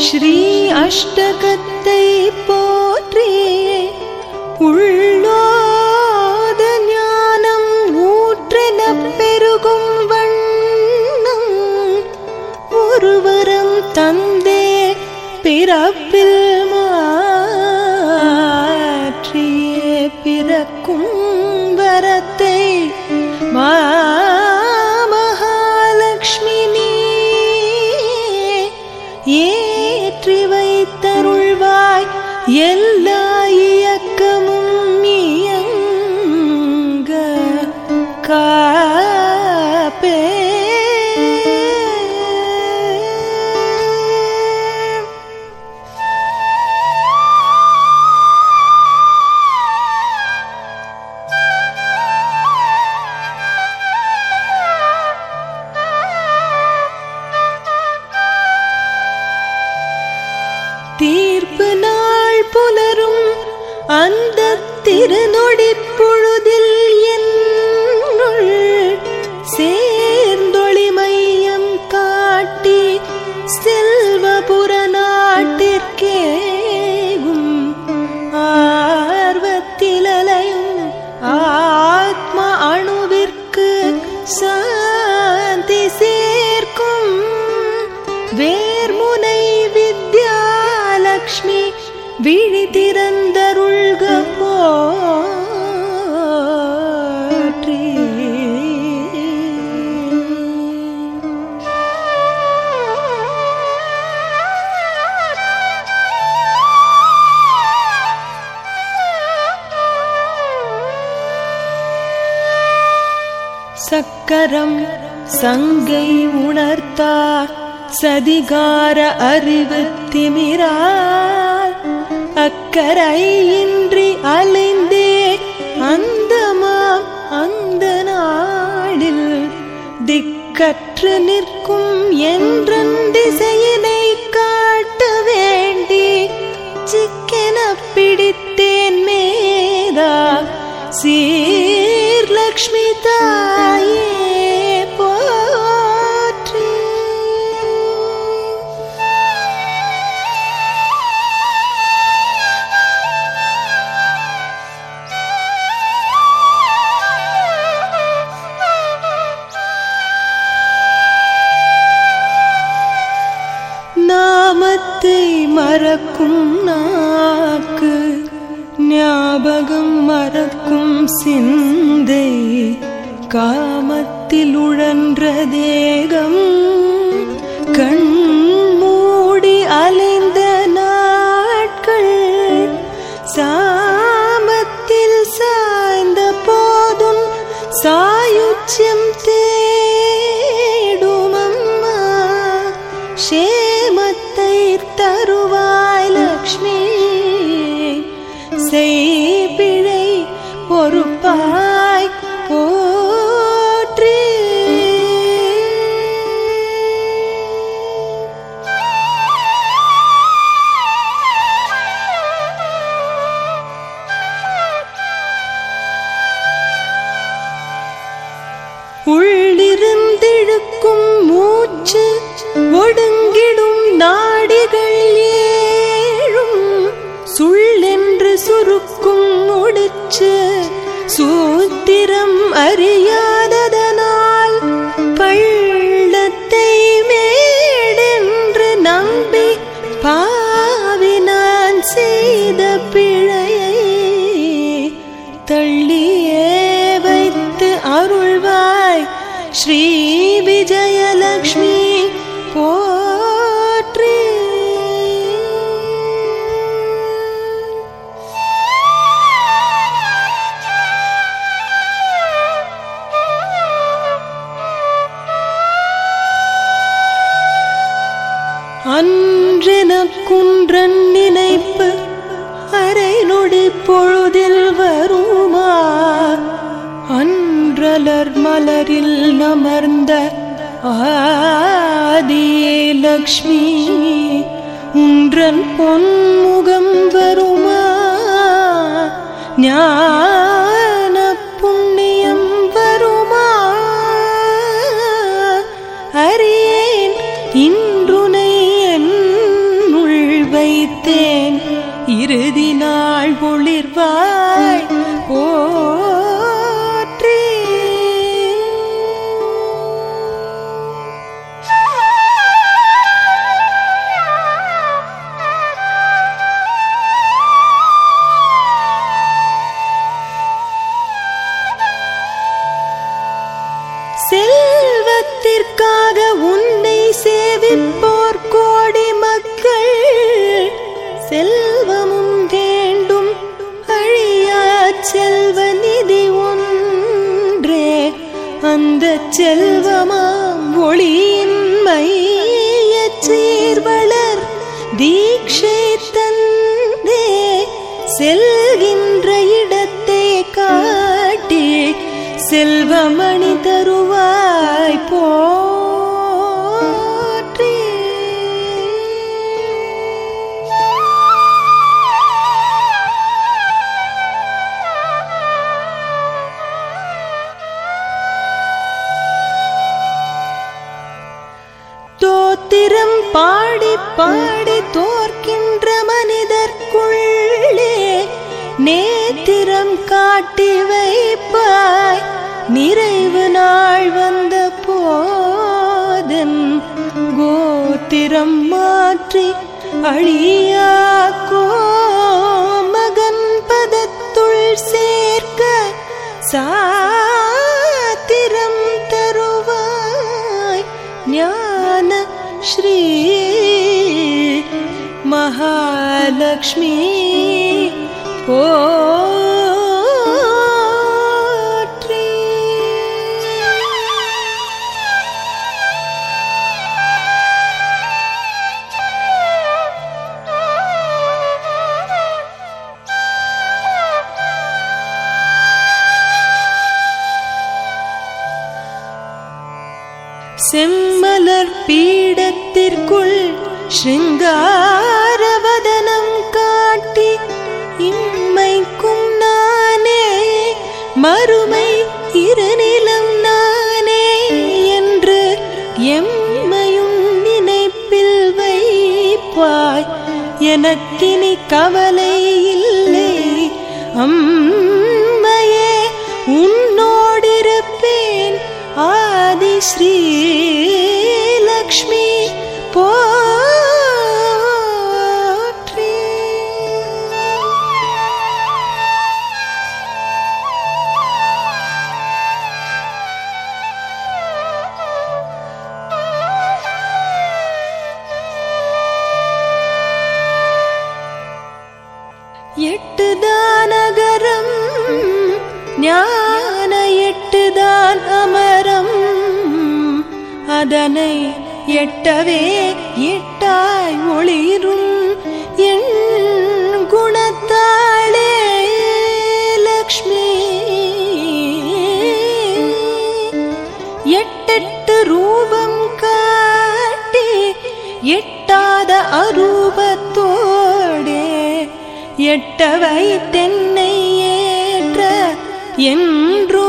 ஸ்ரீ அஷ்டகத்தை போற்றி உள்ளோத ஞானம் ஊற்றெனப் பெருகும் வண்ணம் ஒருவரம் தந்தே பிறப்பில் மாற்றியே பிறக்கும் வரத்தை மகாலட்சுமி நீ ஏற்றி வைத்தருள்வாய் எல்லா இயக்கமும் இயங்க காப்பே. தீர்ப்பு நாள் புலரும் அந்த திருநொடி பொழுதில் என்னுள் சேர்ந்தொளி மையம் காட்டி செல்வபுர நாட்டிற்கேகும் ஆர்வத்திலலையும் ஆத்ம அணுவிற்கு சாந்தி சேர்க்கும் வேர்முனை வித்யாலக்ஷ்மி விழி திறந்தருள்க போற்றி. சக்கரம் சங்கை உணர்த்தா சதிகார அறிவு திமிரால் அக்கரையின்றி அலைந்தே அந்தமாம் அந்த நாளில் திக்கற்று நிற்கும் என்றன் திசையினை காட்ட வேண்டி சிக்கென பிடித்தேன் மேதா சீர்லக்ஷ்மி தாயே போற்றி. நாமத்தை மறக்கும் நாக்கு ஞாபகம் மறக்கும் சிந்தை காமத்தில் உழன்ற தேகம் கண் மூடி அலைந்த நாட்கள் சாமத்தில் சாய்ந்த போதும் சாயுச்சியம் தேடும் அம்மா சேமத்தை தருவாய் லக்ஷ்மி செய்பிழை பொறுப்பாய் போற்றி. உள்ளிருந்திழுக்கும் மூச்சு ஒடுங்கிடும் நாடிகள் ஏழும் சுள்ளென்று சுருக்கும் முடிச்சு சூத்திரம் அறியாததனால் பள்ளத்தை மேடென்று நம்பி பாவி நான் செய்த பிழையை தள்ளியே வைத்து அருள்வாய் ஸ்ரீ விஜயலக்ஷ்மி போற்றி. அன்றெனக்குன்றன் நினைப்பு அரை நொடி பொழுதில் வருமா அன்றலர் மலரில் நமர்ந்த ஆதியே லக்ஷ்மி உன்றன் பொன்முகம் வருமா ஞான புண்ணியம் வருமா அறியேன் இன்றுனை சிந்திப்போர் கோடி மக்கள் செல்வமும் வேண்டும் அழியா செல்வ நிதி ஒன்றே. அந்த செல்வமாம் ஒளியின் மையச் சீர்வளர் தீட்சை தந்தே செல்கின்ற இடத்தை காட்டி செல்வமணி தருவாய் போற்றி. தோத்திரம் பாடி பாடி தோற்கின்ற மனிதர்க்குள்ளே நேத்திரம் காட்டி வைப்பாய் நிறைவு நாள் வந்த போதன். கோத்திரம் மாற்றி அழியா கோமகன் பதத்துள் சேர்க்க சாத்திரம் தருவாய் ஞான ஸ்ரீ மகாலக்ஷ்மி போற்றி. செம்மலர் பீடத்திற்குள் ஸ்ருங்காரவதனம் காட்டி இம்மைக்கும் நானே மறுமை இருநிலம் நானே என்று எம்மையும் நினைப்பில் வைப்பாய். எனக்கினி கவலை இல்லை அம்மையே உன்னோடிருப்பேன் ஆதி ஸ்ரீ லக்ஷ்மி போற்றி. எட்டுதான் அகரம் ஞான எட்டுதான் அமரம். அதனை எட்டவே எட்டாய் ஒளிரும் என் குணத்தாளே லக்ஷ்மி. எட்டெட்டு ரூபம் காட்டி எட்டாத அரூபத்தோடே எட்டவை தென்னை ஏற்ற என்று